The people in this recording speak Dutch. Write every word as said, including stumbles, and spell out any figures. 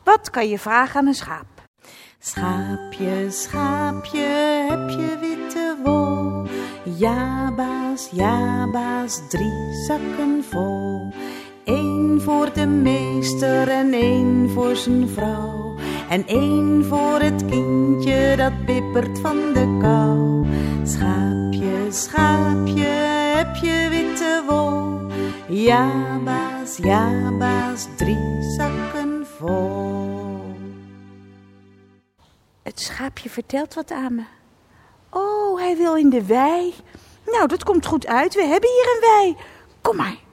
Wat kan je vragen aan een schaap? Schaapje, schaapje, heb je witte wol? Ja, baas, ja, baas, drie zakken vol. Eén voor de meester en één voor zijn vrouw. En één voor het kindje dat bibbert van de kou. Schaapje, schaapje, heb je witte wol? Ja, baas, ja, baas, drie zakken vol. Het schaapje vertelt wat aan me. Oh, hij wil in de wei. Nou, dat komt goed uit. We hebben hier een wei. Kom maar.